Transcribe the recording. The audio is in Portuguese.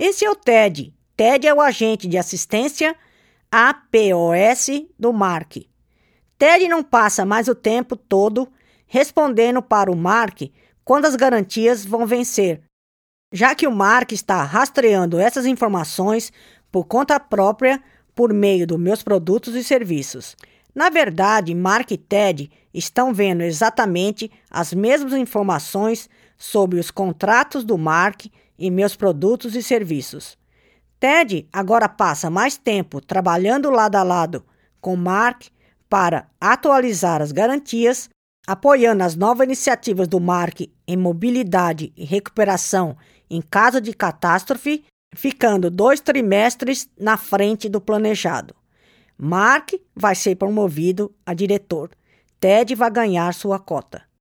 Esse é o TED. TED é o agente de assistência APOS do Mark. TED não passa mais o tempo todo respondendo para o Mark quando as garantias vão vencer, já que o Mark está rastreando essas informações por conta própria por meio dos meus produtos e serviços. Na verdade, Mark e TED estão vendo exatamente as mesmas informações sobre os contratos do Mark e meus produtos e serviços. TED agora passa mais tempo trabalhando lado a lado com Mark para atualizar as garantias, apoiando as novas iniciativas do Mark em mobilidade e recuperação em caso de catástrofe, ficando 2 trimestres na frente do planejado. Mark vai ser promovido a diretor. TED vai ganhar sua cota.